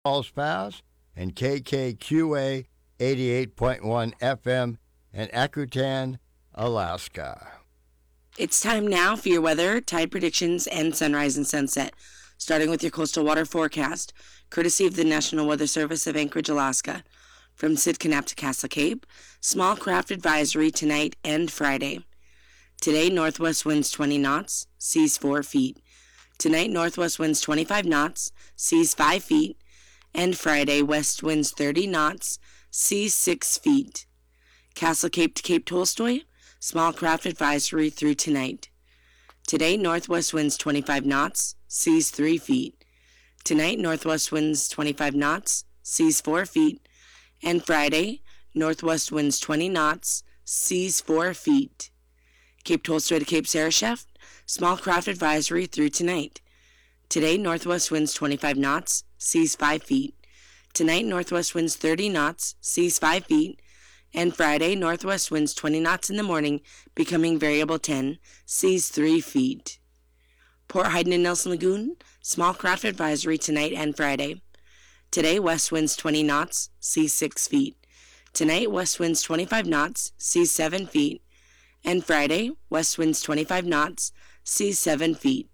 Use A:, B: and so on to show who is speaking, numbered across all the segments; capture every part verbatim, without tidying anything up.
A: Falls Pass, and K K Q A eighty-eight point one F M in Akutan, Alaska.
B: It's time now for your weather, tide predictions, and sunrise and sunset, starting with your coastal water forecast, courtesy of the National Weather Service of Anchorage, Alaska. From Sitkinnap to Castle Cape, small craft advisory tonight and Friday. Today, northwest winds twenty knots, seas four feet. Tonight, northwest winds twenty-five knots, seas five feet. And Friday, west winds thirty knots, seas six feet. Castle Cape to Cape Tolstoy, small craft advisory through tonight. Today, northwest winds twenty-five knots, seas three feet. Tonight, northwest winds twenty-five knots, seas four feet. And Friday, northwest winds twenty knots, seas four feet. Cape Tolstoy to Cape Sarashef, small craft advisory through tonight. Today, northwest winds twenty-five knots, seas five feet. Tonight, northwest winds thirty knots, seas five feet. And Friday, northwest winds twenty knots in the morning, becoming variable ten, seas three feet. Port Heiden and Nelson Lagoon, small craft advisory tonight and Friday. Today, west winds twenty knots, seas six feet. Tonight, west winds twenty-five knots, seas seven feet. And Friday, west winds twenty-five knots, seas seven feet.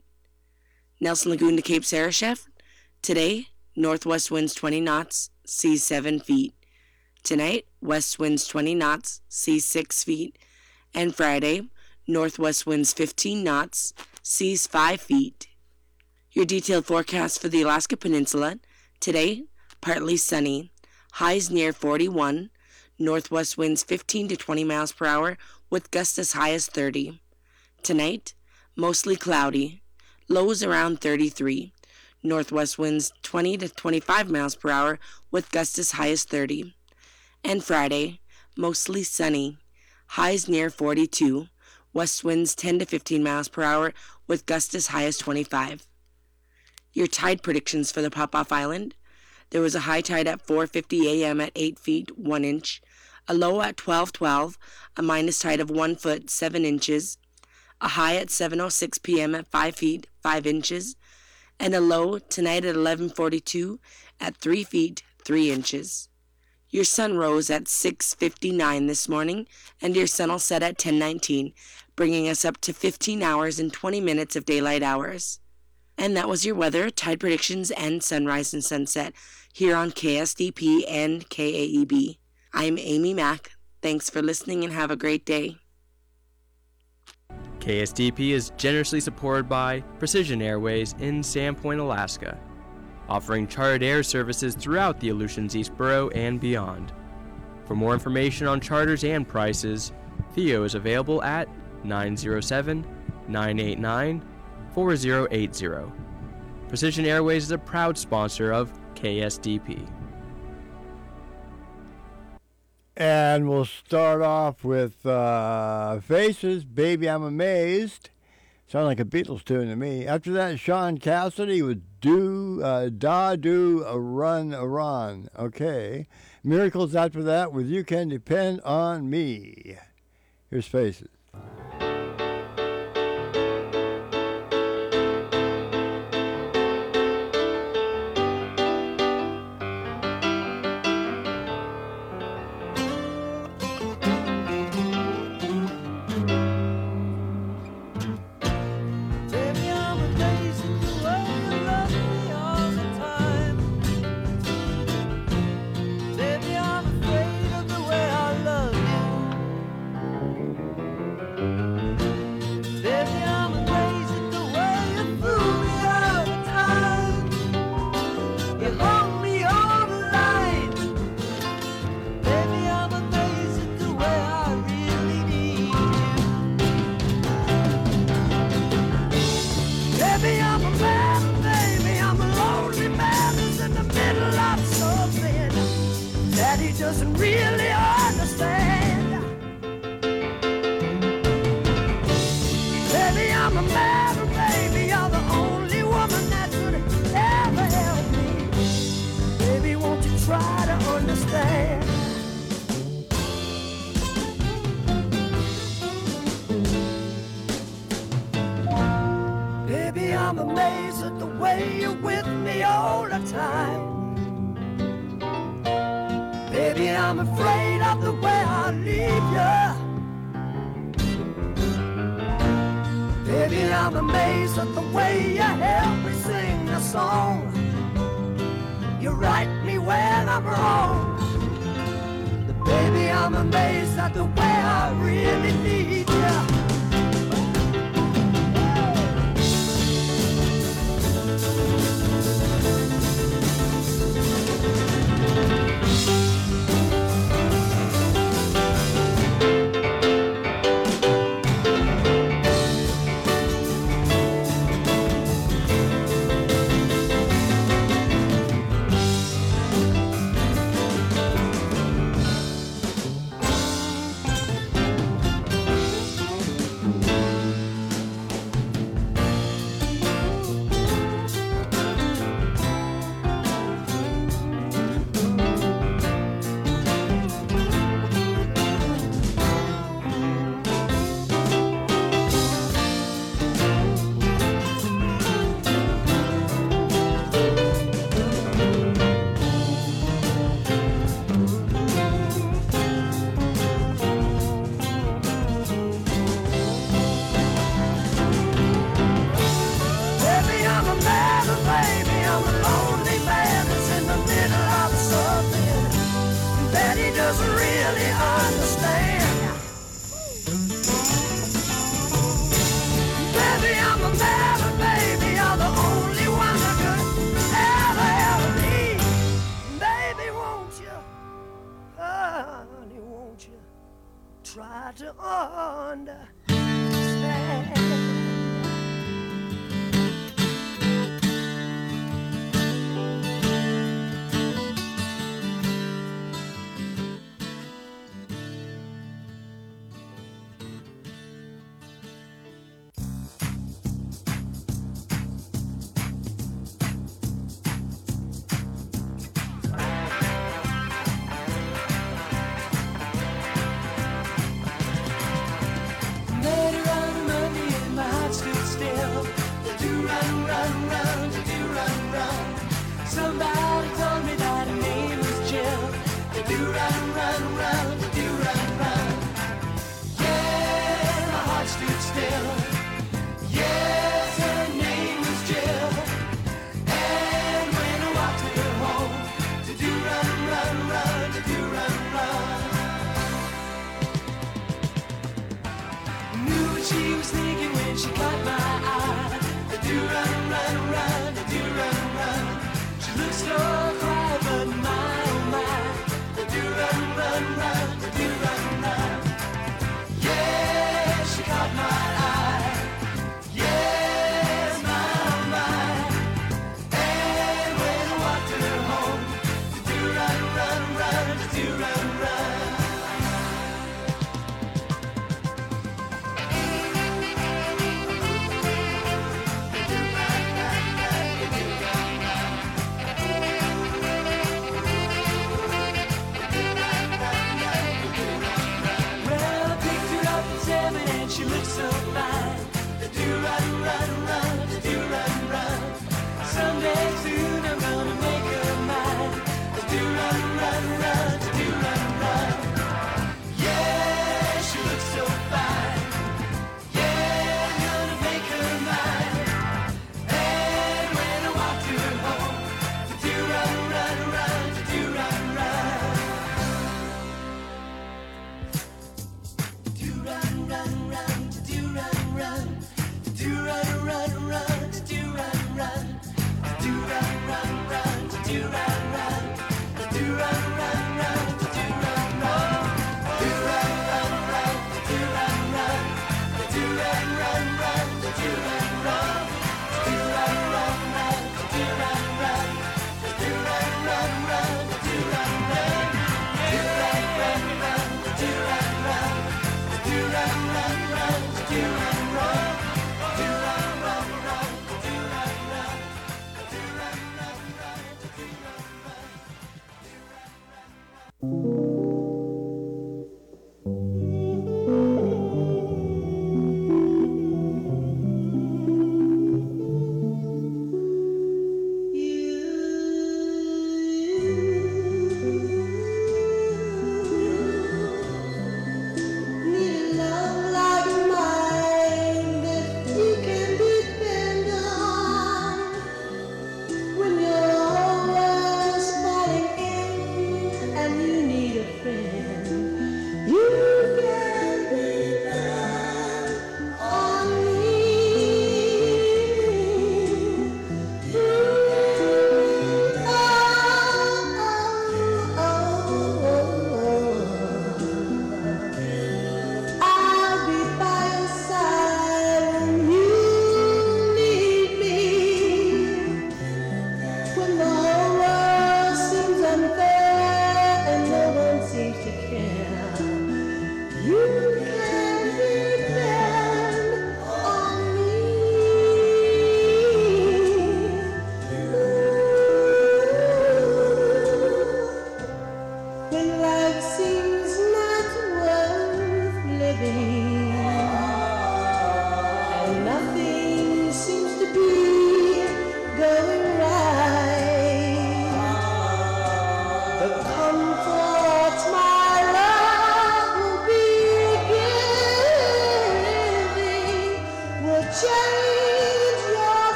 B: Nelson Lagoon to Cape Sarashef. Today, northwest winds twenty knots, seas seven feet. Tonight, west winds twenty knots, seas six feet. And Friday, northwest winds fifteen knots, seas five feet. Your detailed forecast for the Alaska Peninsula. Today, partly sunny, highs near forty-one, northwest winds fifteen to twenty miles per hour with gusts as high as thirty. Tonight, mostly cloudy, lows around thirty-three, northwest winds twenty to twenty-five miles per hour with gusts as high as thirty. And Friday, mostly sunny, highs near forty-two, west winds ten to fifteen miles per hour with gusts as high as twenty-five. Your tide predictions for the Pop-Off Island. There was a high tide at four fifty a.m. at eight feet, one inch, a low at twelve twelve, a minus tide of one foot, seven inches, a high at seven oh six p.m. at five feet, five inches, and a low tonight at eleven forty-two at three feet, three inches. Your sun rose at six fifty-nine this morning, and your sun will set at ten nineteen, bringing us up to fifteen hours and twenty minutes of daylight hours. And that was your weather, tide predictions, and sunrise and sunset here on K S D P and K A E B. I'm Amy Mack. Thanks for listening and have a great day.
C: K S D P is generously supported by Precision Airways in Sandpoint, Alaska, offering chartered air services throughout the Aleutians East Borough and beyond. For more information on charters and prices, Theo is available at nine oh seven, nine eight nine, four oh eight oh. Precision Airways is a proud sponsor of K S D P.
A: And we'll start off with uh, Faces, Baby I'm Amazed. Sound like a Beatles tune to me. After that, Sean Cassidy with Do, uh, Da Do, a Run, a Run. Okay. Miracles after that with You Can Depend on Me. Here's Faces.
D: Doesn't really understand. Baby, I'm a man, baby, you're the only woman that could ever help me. Baby, won't you try to understand? Baby, I'm amazed at the way you're with me all the time. Baby, I'm afraid of the way I leave you. Baby, I'm amazed at the way you help me sing a song. You right me when I'm wrong. Baby, I'm amazed at the way I really need you. Try to understand. Somebody told me that her name was Jill. They do run, run, run, they do run, run. Yeah, my heart stood still. Yes, her name was Jill. And when I walked her home, they do run, run, run, they do run, run. Knew what she was thinking when she caught my eye. They do run, run, run, they do run, run. Looks so quiet, but my oh my, they do run, run, run, they do run, run. Yeah, she caught my eye. Yes, my oh my. And when I walked her home, they do run, run, run, they do run, run. She looks so fine. They do run, run, run. They do run, run. Someday soon I'm gonna make her mine. They do run, run, run. They do run, run. Yeah, she looks so fine. Yeah, I'm gonna make her mine. And when I walk her home, they do run, run, run. They do run, run. Do run, run, run. Do run, run, do run, run, run, do run, run, do run, run, run, do run, run, do run, run, run, do run, run, do run, run, run, do run, run, do run, run, run, do run, run, do run, run, run, do run, run, do run, run, run, do run, run, do run, run, run, do run, run, do run, run, run. Do run, run, do run, run, run, do run, run, do run, run, run, do run, run, do run, run.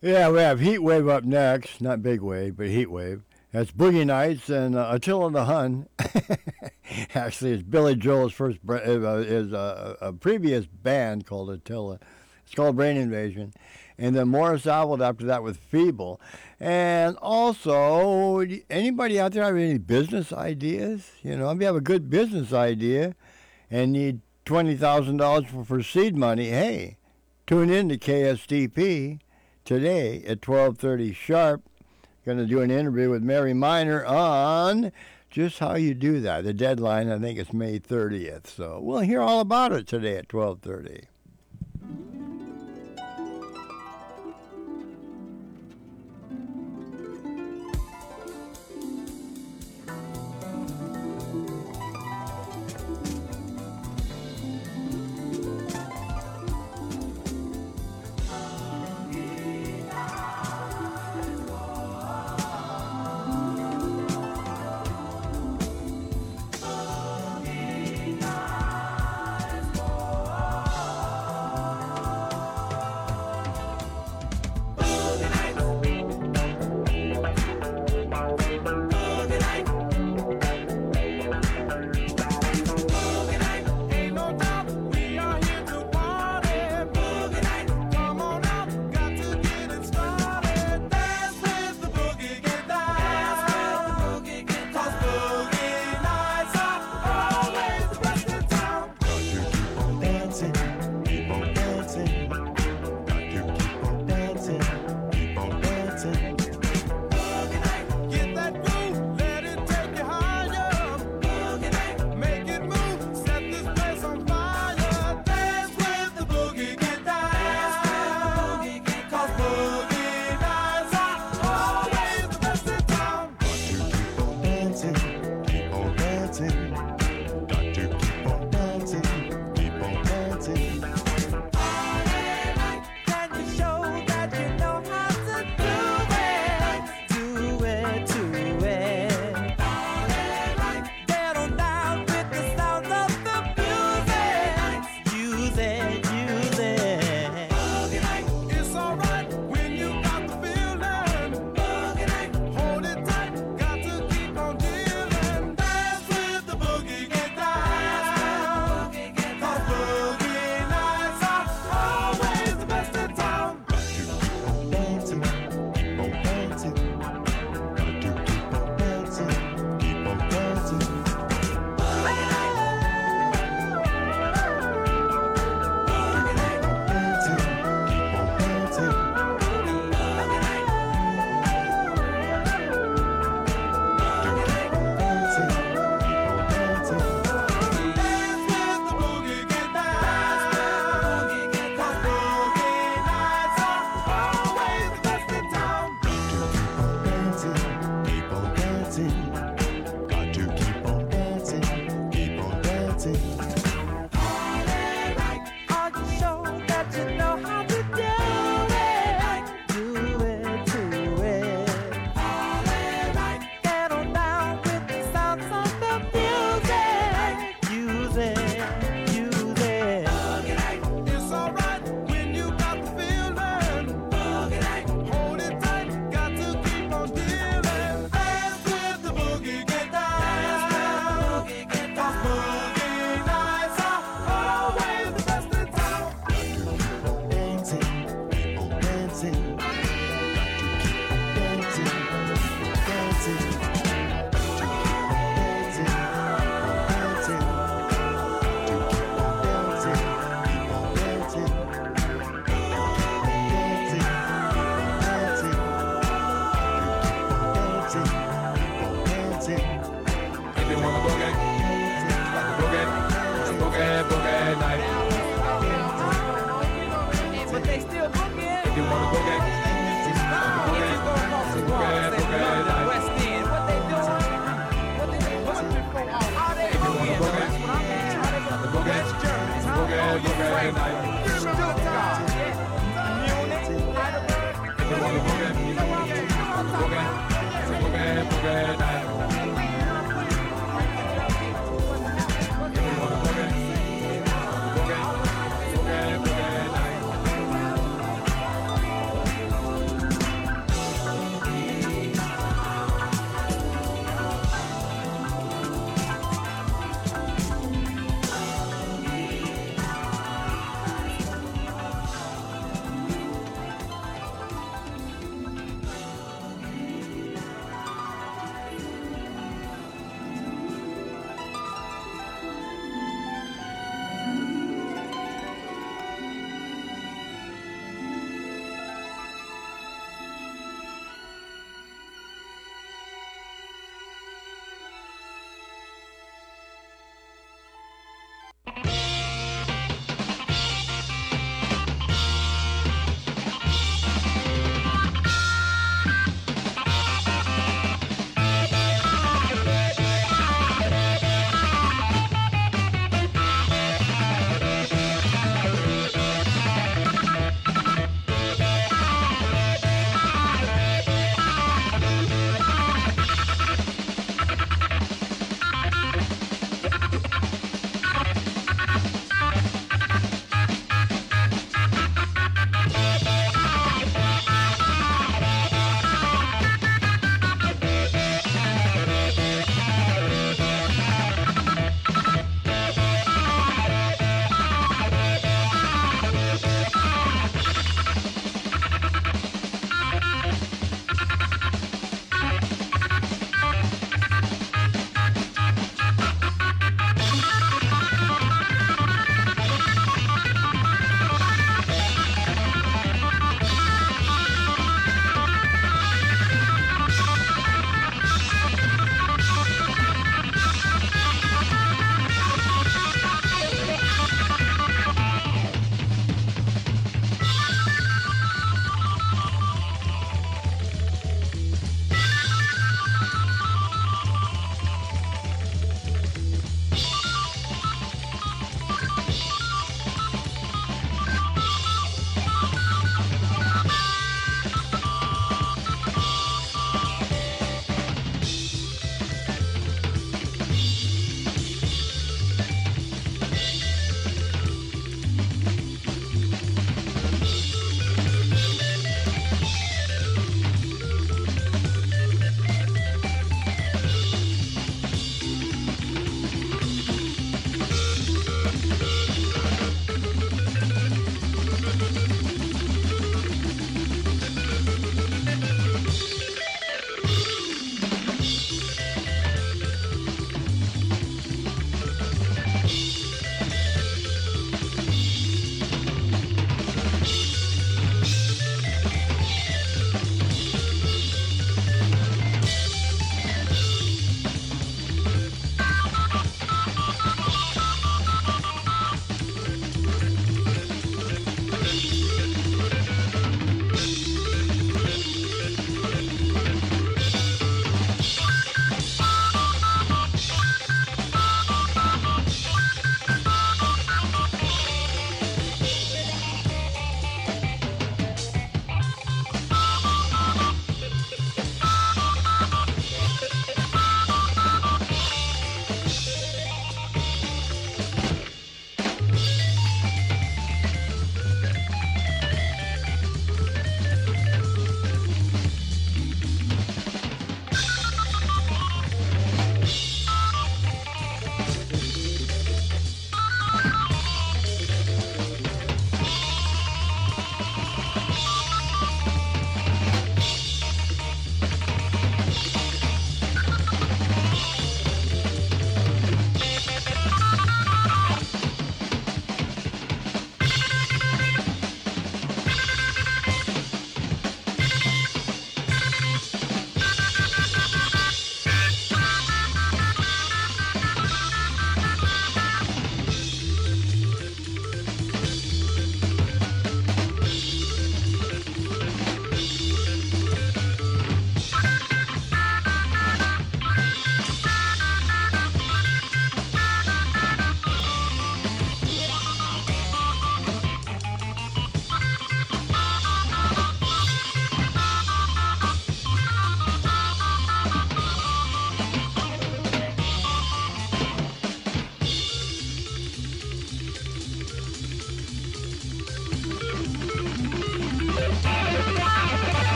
A: Yeah, we have Heat Wave up next. Not Big Wave, but Heat Wave. That's Boogie Nights and uh, Attila the Hun. Actually, it's Billy Joel's first, br- uh, is a, a previous band called Attila. It's called Brain Invasion. And then Morris Albert after that with Feeble. And also, anybody out there have any business ideas? You know, if you have a good business idea and need twenty thousand dollars for, for seed money, hey, tune in to K S T P today at twelve thirty sharp. Going to do an interview with Mary Miner on just how you do that. The deadline, I think, is May thirtieth. So we'll hear all about it today at twelve thirty.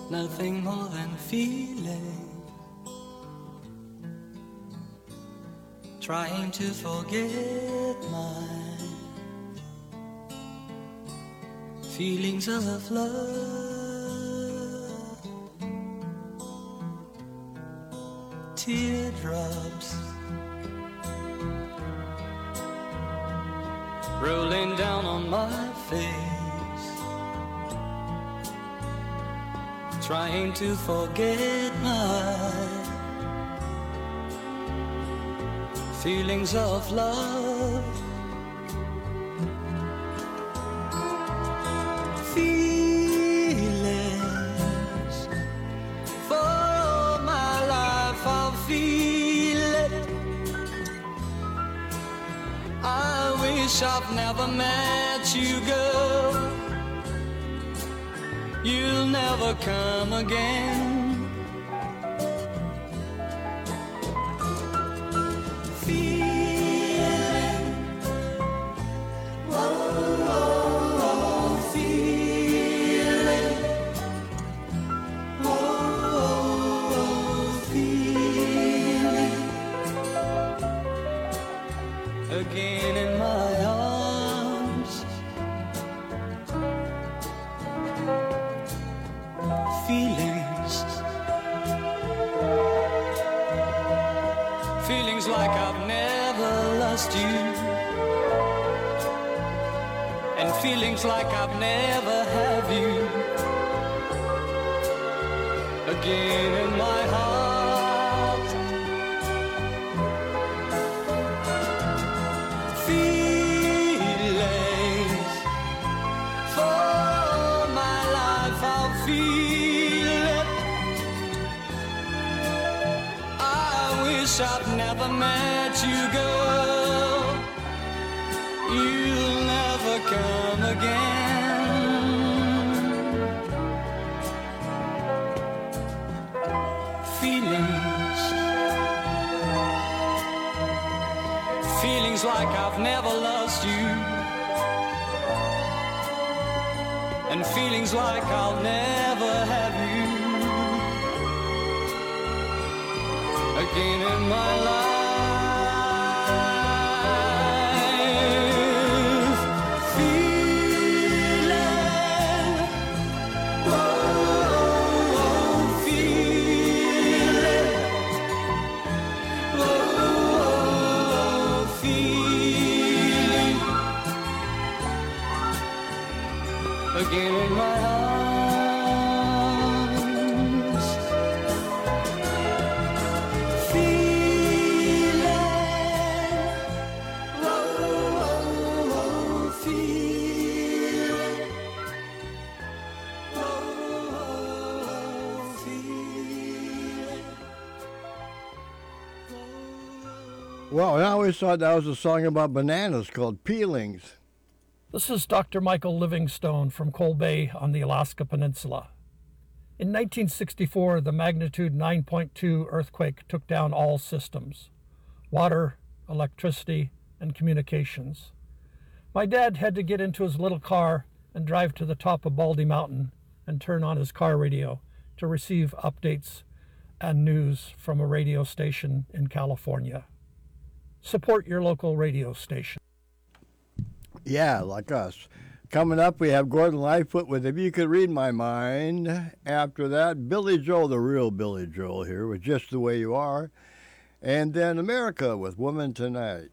D: nothing more than feeling. Trying to forget my feelings of love. Teardrops rolling down on my face, trying to forget my feelings of love. Feelings for all my life I'll feel it. I wish I've never met you, girl. You'll never come again. Again in my arms, feelings, feelings like I've never lost you, and feelings like I've never had you. Again in my heart, I've never met you, girl. You'll never come again. Feelings, feelings like I've never lost you, and feelings like I'll never have you again in my life. Feeling, oh, feeling, oh, feeling, again in my arms.
A: Well, I always thought that was a song about bananas called Peelings.
E: This is Doctor Michael Livingstone from Coal Bay on the Alaska Peninsula. In nineteen sixty-four, the magnitude nine point two earthquake took down all systems: water, electricity, and communications. My dad had to get into his little car and drive to the top of Baldy Mountain and turn on his car radio to receive updates and news from a radio station in California. Support your local radio station.
A: Yeah, like us. Coming up, we have Gordon Lightfoot with If You Could Read My Mind. After that, Billy Joel, the real Billy Joel here, with Just the Way You Are. And then America with Woman Tonight.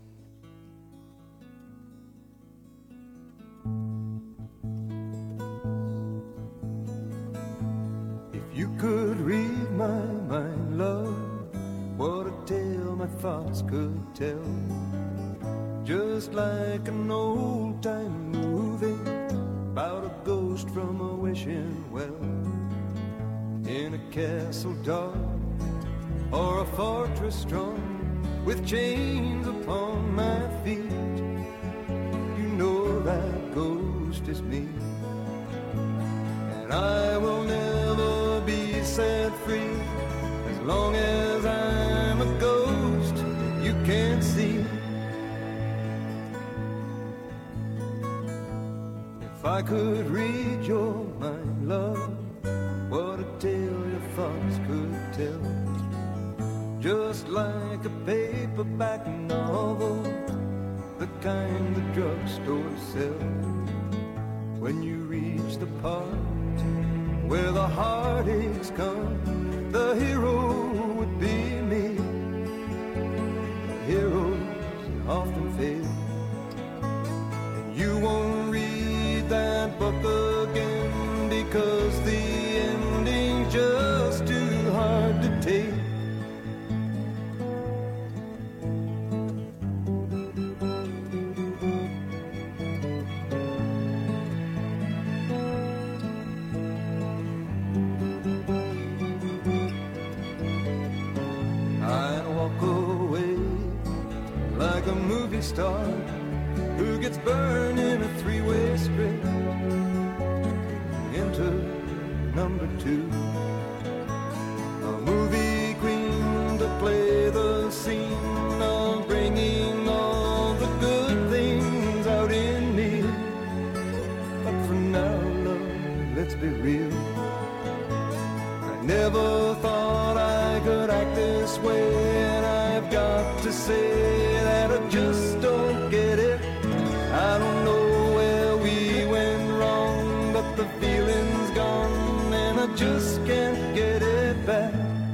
F: If you could read my mind, love, what a tale my thoughts could tell. Just like an old-time movie about a ghost from a wishing well, in a castle dark or a fortress strong, with chains upon my feet. You know that ghost is me, and I will never be set free as long as I'm a ghost that you can't see. If I could read your mind, love, what thoughts could tell. Just like a paperback novel, the kind the drugstore sells. When you reach the part where the heartaches come, the hero would be me. Heroes often fail, and you won't read that book again because the ending's just too hard to take. Star who gets burned in a three-way script into number two. A movie queen to play the scene of bringing all the good things out in me. But for now, love, let's be real. I never thought I could act this way, and I've got to say that I just don't get it. I don't know where we went wrong, but the feeling's gone and I just can't get it back.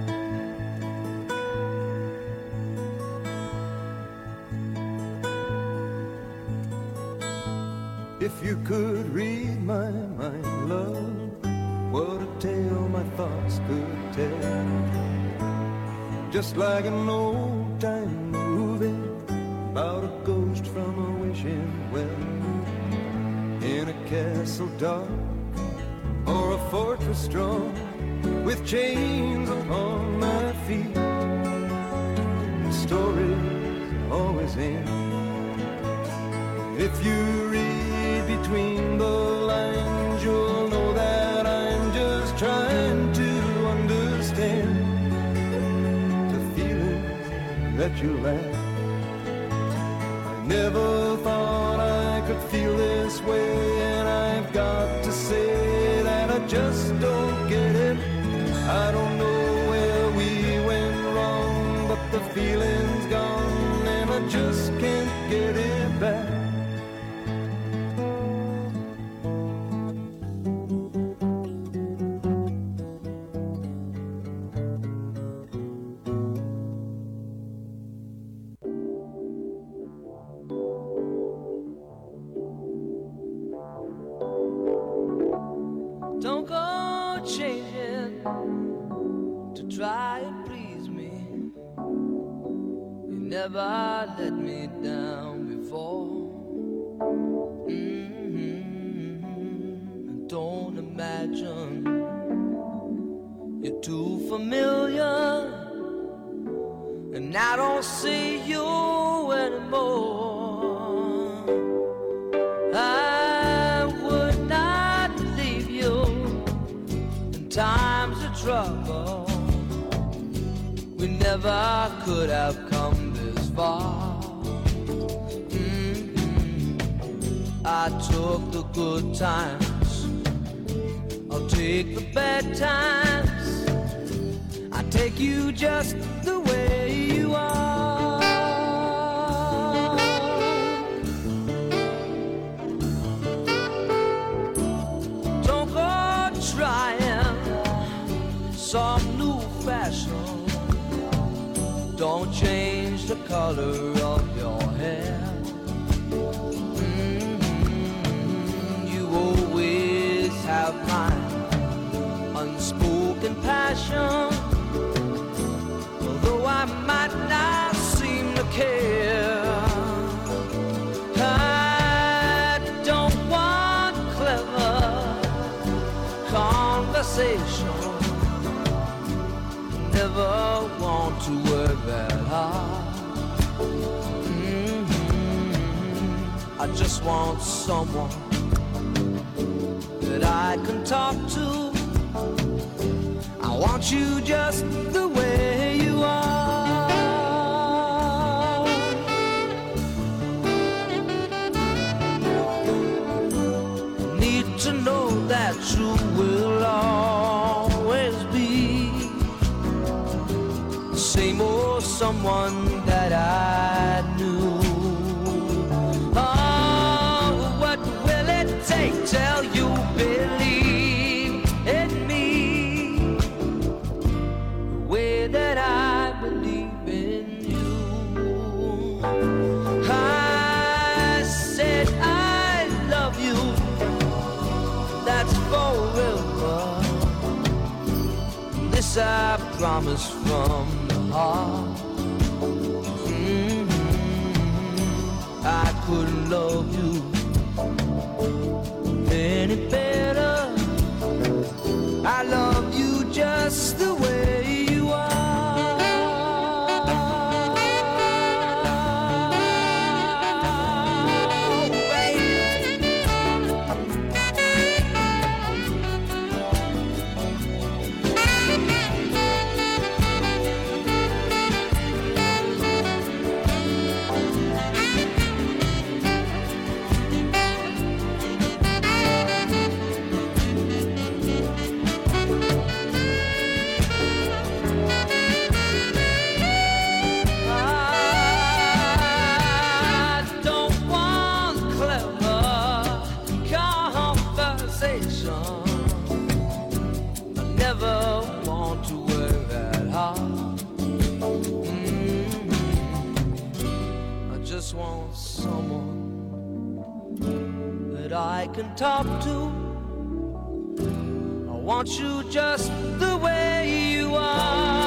F: If you could read my mind, love, what a tale my thoughts could tell. Just like an old-time movie about a ghost from a wishing well, in a castle dark or a fortress strong, with chains upon my feet. The stories always end. If you read between the lines, you'll know that I'm just trying to understand the feelings that you lack. Never thought I could feel this way, and I've got to say that I just don't get it. I don't know where we went wrong, but the feeling's gone and I just can't get it back.
D: Don't go changing to try and please me. You never let me down before. Mm-hmm. Don't imagine you're too familiar, and I don't see you anymore. I would not leave you in times of trouble. We never could have come this far. Mm-hmm. I took the good times, I'll take the bad times. I take you just the way you are. Don't go trying some new fashion. Don't change the color of your hair. Mm-hmm. You always have my unspoken passion. Although I might not seem to care, I don't want clever conversation. Never want to work that hard. Mm-hmm. I just want someone that I can talk to. I want you just the way you are. Need to know that you will always be
G: someone that I knew. Oh, what will it take till you believe in me the way that I believe in you? I said I love you, that's forever. This I promise from the heart. Mm-hmm. I couldn't love you any better. I love you just the way you are. Baby. I don't want clever conversation. I never want to work that hard. Mm-hmm. I just want someone that I can talk to. I want you just the way you are.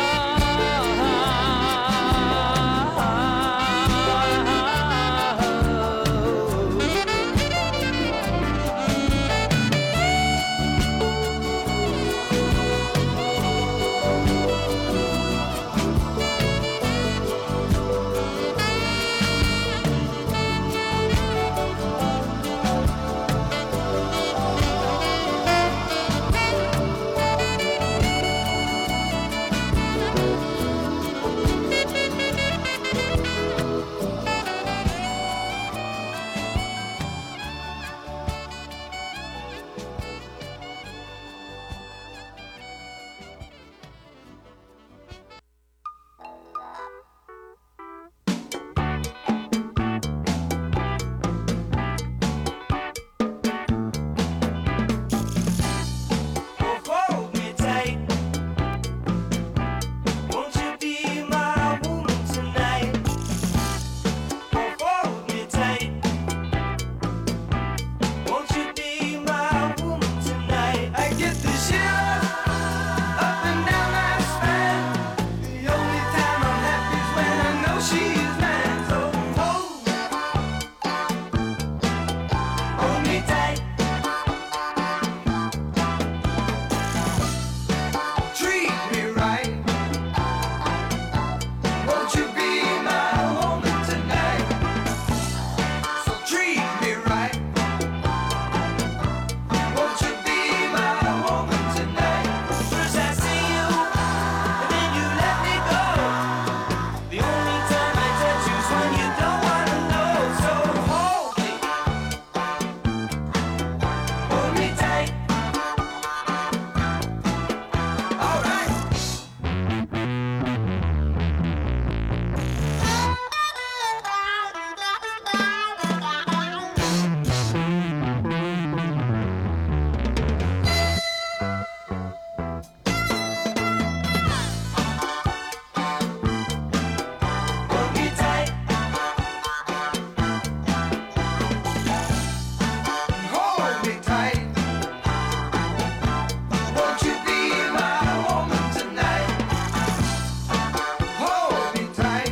D: Hold me tight. Won't you be my woman tonight? Hold me tight. Won't you be my woman tonight? I get the shivers up and down my spine. The only time I'm happy is when I know she's mine. So hold me, hold me tight. Treat me right. Won't you be my woman tonight? So treat me right. Won't you be my woman tonight? First I see you, and then you let me go. The only time I touch you is when you don't wanna know. So hold me, hold me tight. All right. Hold me tight. Hold me tight. Won't you be my woman tonight? Hold me tight.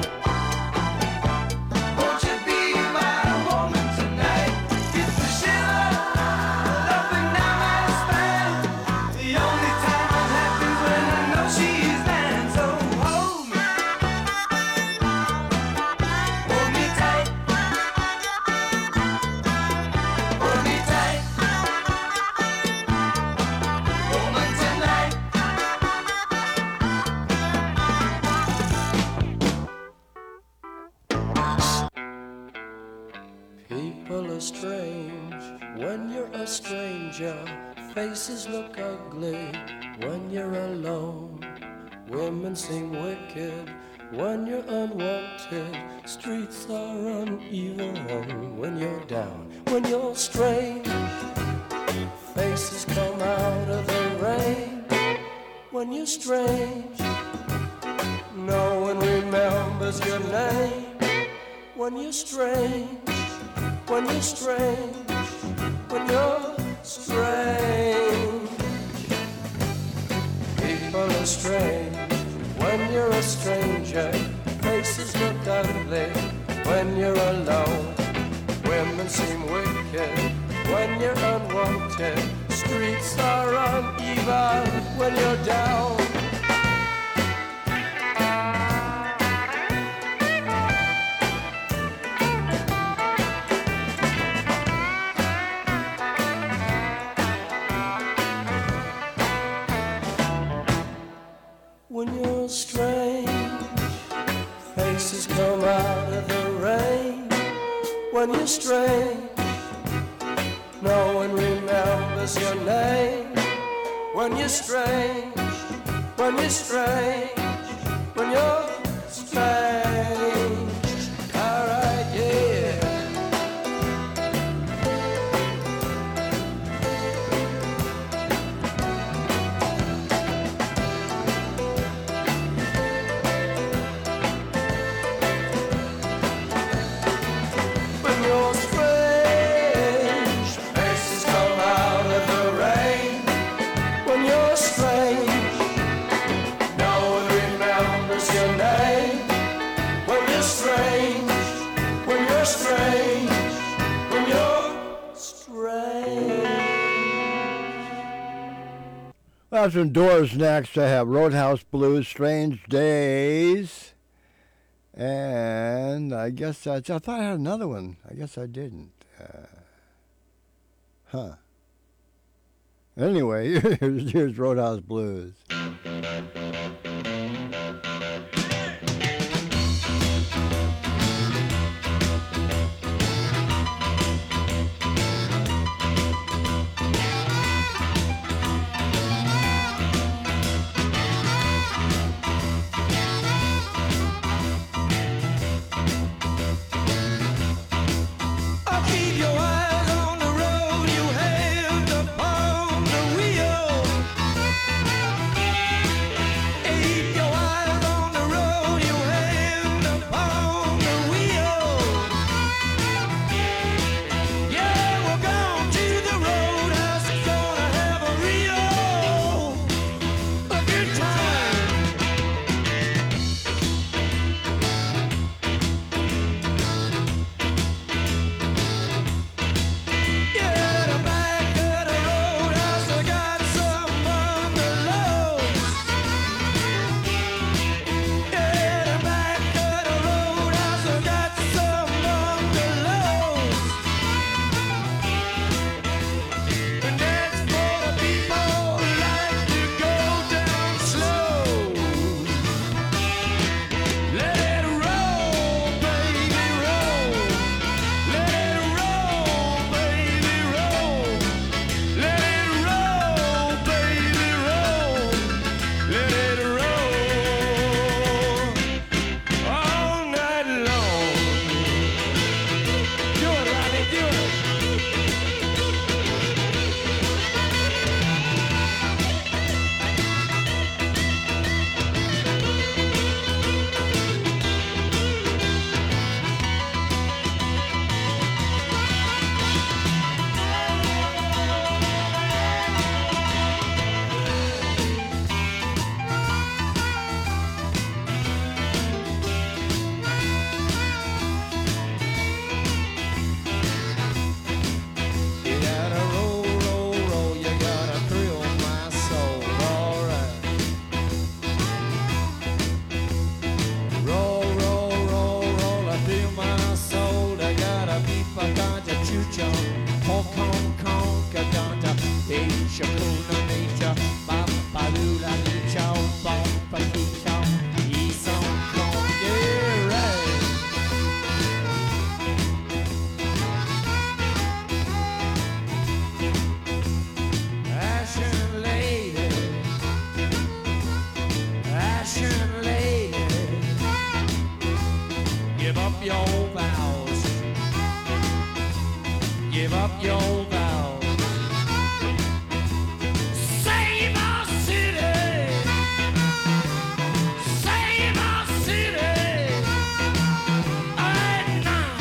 D: Won't you be my woman tonight? Get the shiver up and down my spine. The only time I'm happy is when I know she's mine. So hold me, hold me tight, hold me tight, woman tonight.
G: People are strange when you're a stranger. Faces look ugly when you're alone. Women seem wicked when you're unwanted. Streets are uneven when you're down, when you're strange. Faces come out of the rain when you're strange. No one remembers your name when you're strange. When you're strange, when you're strange. People are strange when you're a stranger. Faces look ugly when you're alone. Women seem wicked when you're unwanted. Streets are uneven when you're down. When you're strange, faces come out of the rain. When you're strange, no one remembers your name. When you're strange, when you're strange, when you're strange. Alright, yeah. When you're strange, faces come out of the rain. When you're strange, no one remembers your name. When you're strange, when you're strange, when you're strange.
A: Well, some Doors next. I have Roadhouse Blues, Strange Days. And I guess that's, I thought I had another one. I guess I didn't. Uh, huh. Anyway, here's, here's Roadhouse Blues.
H: Keep your eyes on the road, you hand upon the wheel. Keep your eyes on the road, you hand upon the wheel. Yeah, we're going to the roadhouse, gonna have a real a good time. Yeah, the back of the roadhouse, I got some bungalows. Yeah, the back of the roadhouse, I got some bungalows. And that's for the people who like to go down slow. Let it roll, baby, roll. Let it roll, baby, roll. Let it roll, baby, roll. Let it roll all night long. Do it, Rodney, do it. You gotta roll, roll, roll. You gotta thrill my soul. All right. Roll, roll, roll, roll. I feel my soul. I gotta beat my ganja chucha. Honk, honk, honk. I ganja. Asia, Puna, Nature. Papa, Lula, Nicha. Papa, Nicha. East on Kong. Yeah, right. Ashen lady, ashen lady, your vows. Save our city, save our city, right now.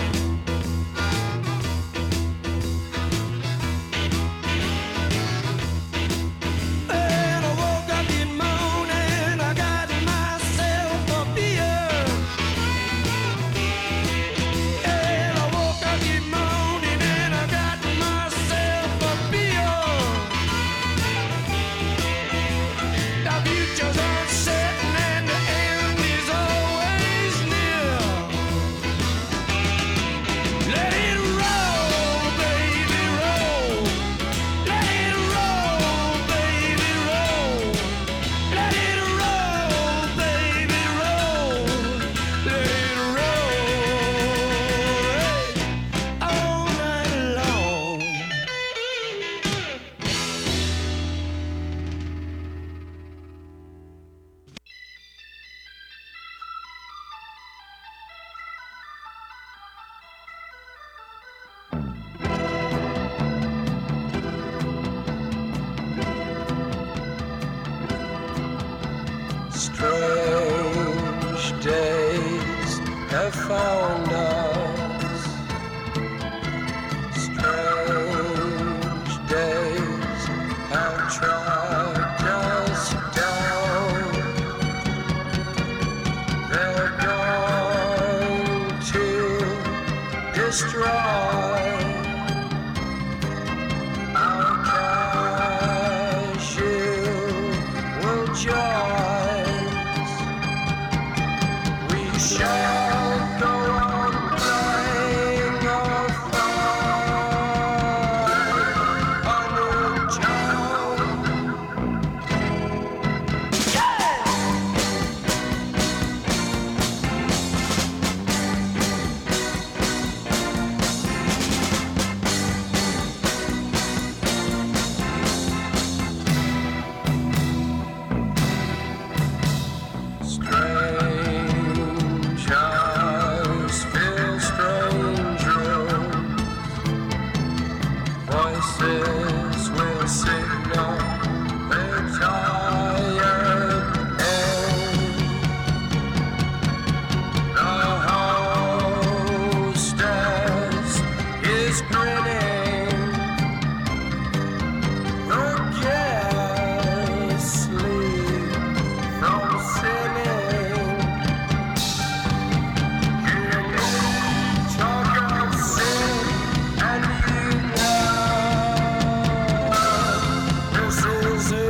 H: And I woke up this morning, I got myself a beer. And I woke up this morning and I got myself a beer. The future's uncertain and the end is always near. Let it roll, baby, roll. Let it roll, baby, roll. Let it roll, baby, roll. Let it roll all night long.
G: Strange days have found us. Strange days have tracked us down. They're going to destroy our casual joys. We shall go on playing our fight on your town. Strange eyes fill strange rooms. Voices will signal their tired end. The hostess is grinning. The guests sleep from sinning. Hear me talk of sin, and you know this is it.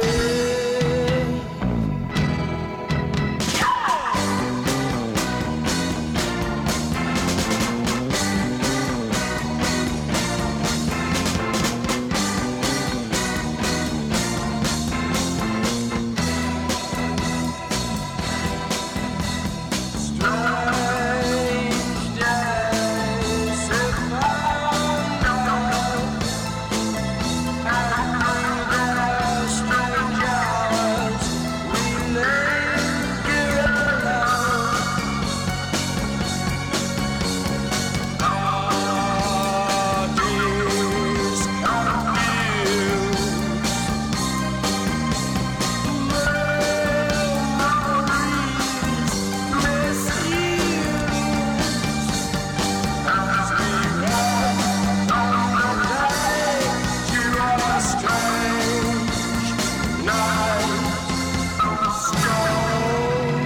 G: Strange days have found us, and through their strange hours we linger alone. Our days confused, memories misused, as we walk on the night to our strange night of stone.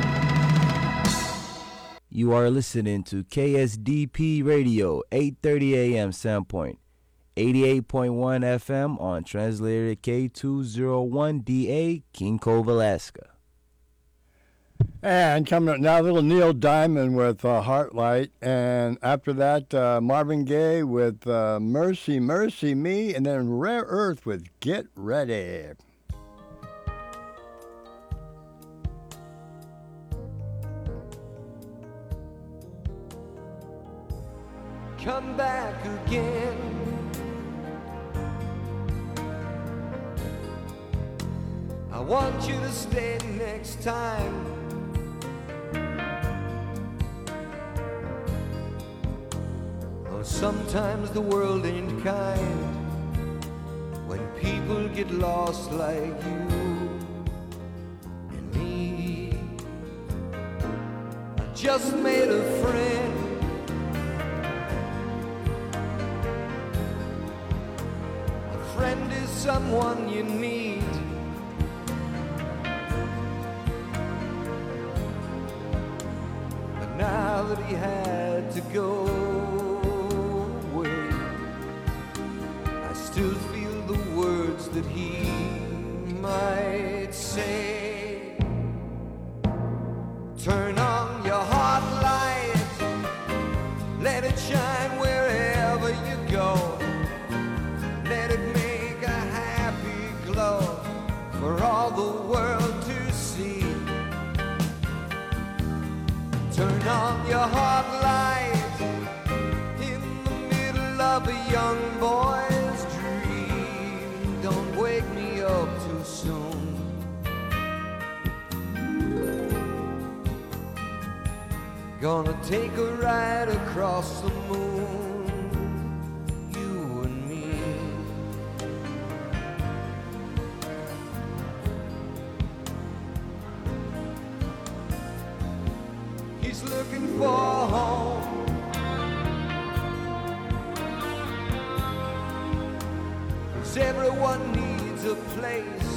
I: You are listening to K S D P Radio, eight thirty A M Sandpoint, eighty-eight point one F M on translator K two oh one D A, King Cove, Alaska.
A: And coming up now, little Neil Diamond with uh, Heartlight. And after that, uh, Marvin Gaye with uh, Mercy, Mercy Me. And then Rare Earth with Get Ready.
F: Come back again. I want you to stay next time. Sometimes the world ain't kind when people get lost like you and me. I just made a friend, a friend is someone you need. But now that he had to go, still feel the words that he might say. Turn on your heart light, let it shine wherever you go. Let it make a happy glow for all the world to see. Turn on your heart light in the middle of a young boy's dream. Don't wake me up too soon. Gonna take a ride across the moon, you and me. He's looking for a home, everyone needs a place.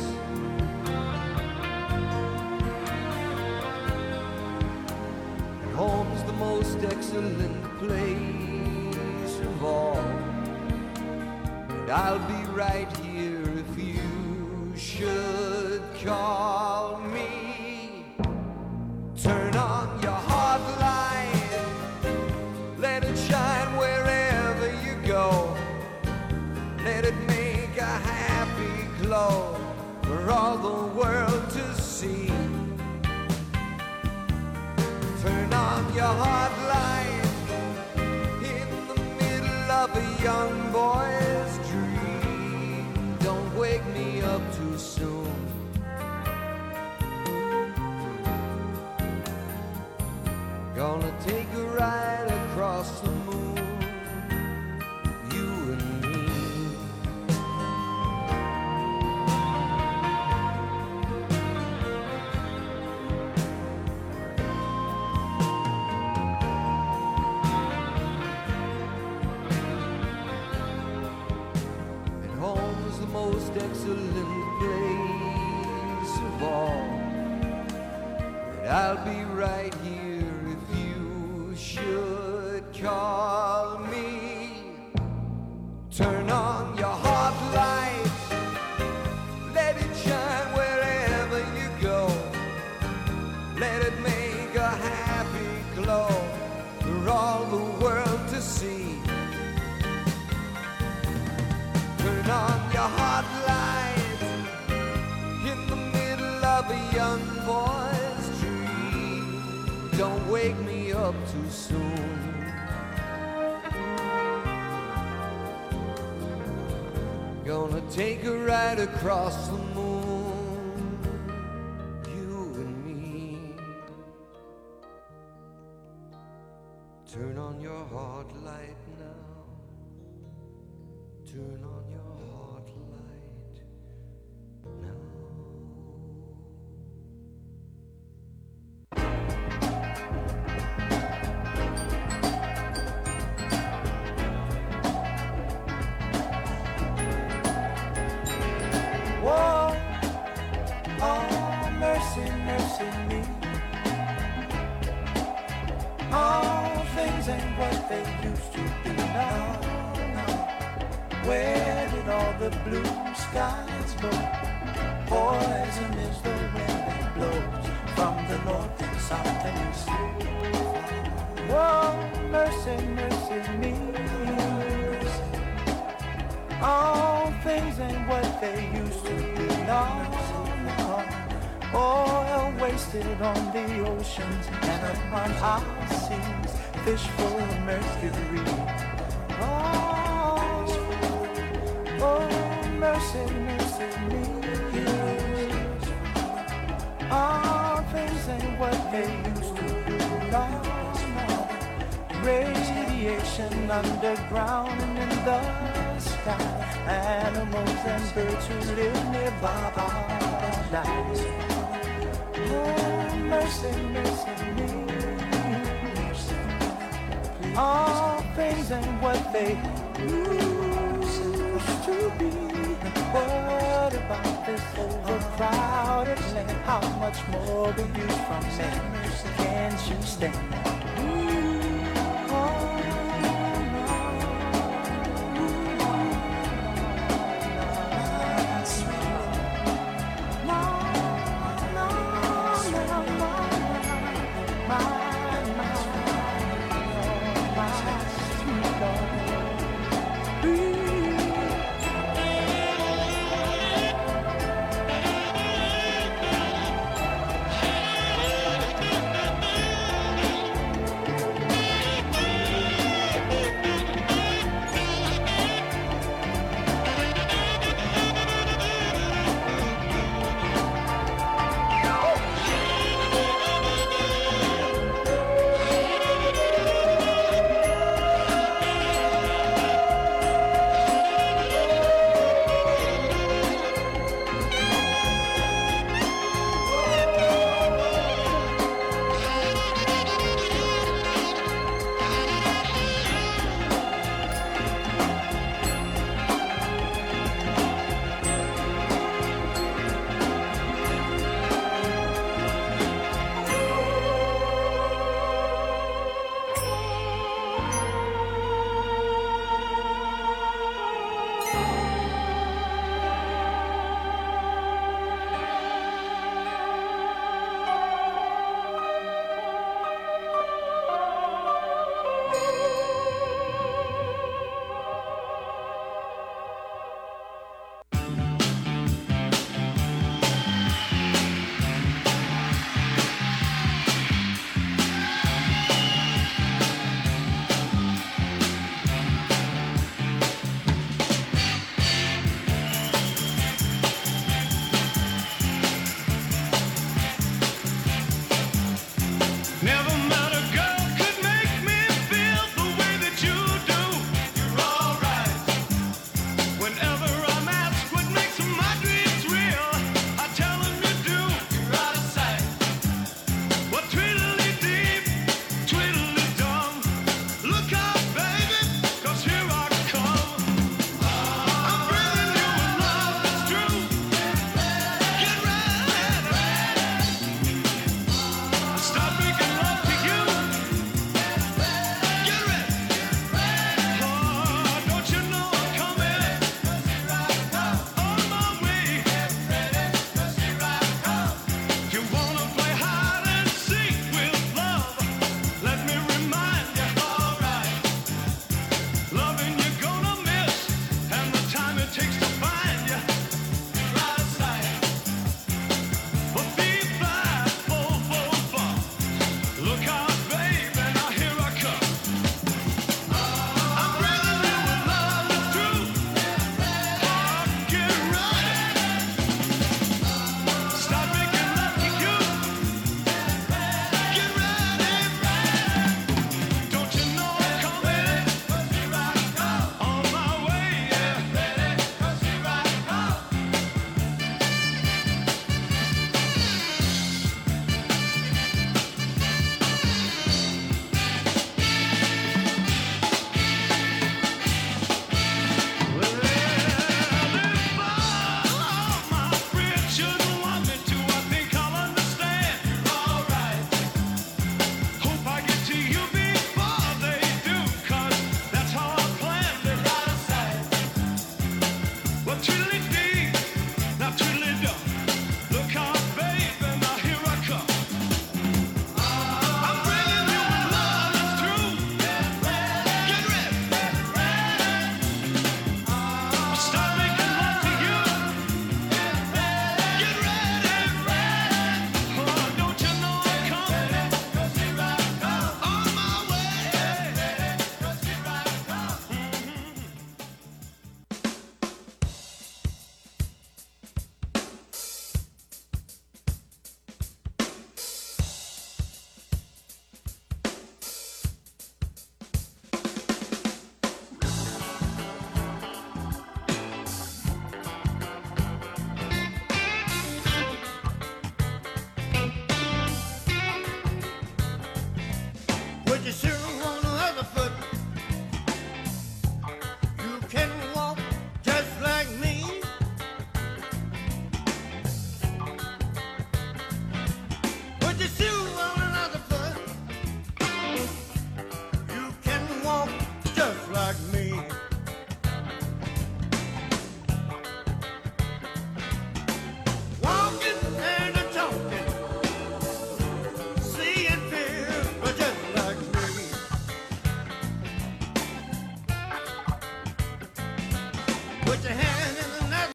F: And home's the most excellent place of all. And I'll be right here if you should call me. Turn on your heart light, let it shine wherever you go. Let it make a happy glow for all the world to see. Turn on your heart light in the middle of a young boy's dream. Don't wake me up too soon. Gonna take a ride across the moon, you and me. Most excellent place of all. And I'll be right here if you should call me. Turn on your heart light, let it shine wherever you go. Let it make a happy glow for all the world to see. Turn on your heart light in the middle of a young boy's dream. Don't wake me up too soon. Gonna take a ride across the moon, you and me. Turn on your heart light now. Turn on your heart light now.
D: Whoa, oh, mercy, mercy me. All things ain't what they used to be now. Where did all the blue skies go? Poison is the wind that blows from the north and south and east. Whoa, mercy, mercy me. All things ain't what they used to be now. Oil wasted on the oceans and upon our seas, fish full of mercury. Oh, oh, mercy, mercy me. All things ain't what they used to be. Lost now, radiation
F: creation underground and in the sky. Animals and birds who live nearby are nice. Oh, mercy, mercy me. All things ain't what they used to be. What about this overcrowded land? How much more will you from me? Can't you stand?